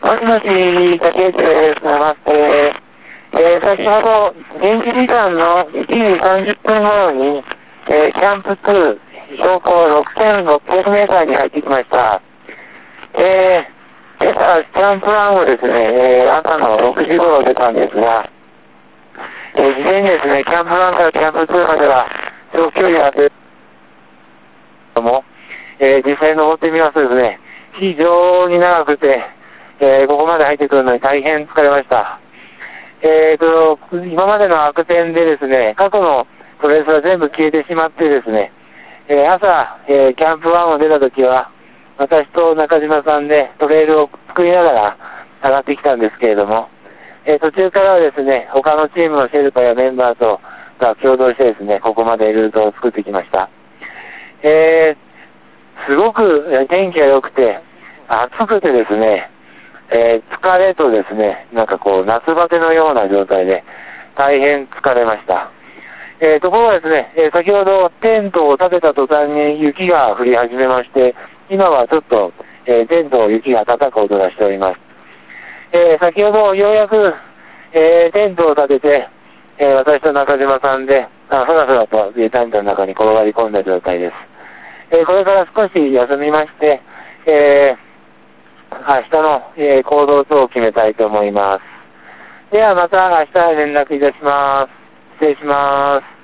もしもし、竹内です。ナマステ。先ほど、現地時間の1時30分頃に、キャンプ2、標高6600メーターに入ってきました。今朝、キャンプ1をですね、朝の6時頃出たんですが、事前にですね、キャンプ1からキャンプ2までは、長距離が出るけども、実際登ってみますとですね、非常に長くて、ここまで入ってくるのに大変疲れました。今までの悪天でですね、過去のトレースは全部消えてしまってですね、朝、キャンプ1を出た時は、私と中島さんでトレイルを作りながら上がってきたんですけれども、途中からはですね、他のチームのシェルパやメンバーとが共同してですね、ここまでルートを作ってきました。すごく天気が良くて、暑くてですね、疲れとですね、なんかこう、夏バテのような状態で、大変疲れました。ところがですね、先ほどテントを立てた途端に雪が降り始めまして、今はちょっと、テントを雪が叩く音がしております。先ほどようやく、テントを立てて、私と中島さんで、ふらふらとテントの中に転がり込んだ状態です。これから少し休みまして、明日の、行動等を決めたいと思います。ではまた明日連絡いたします。失礼します。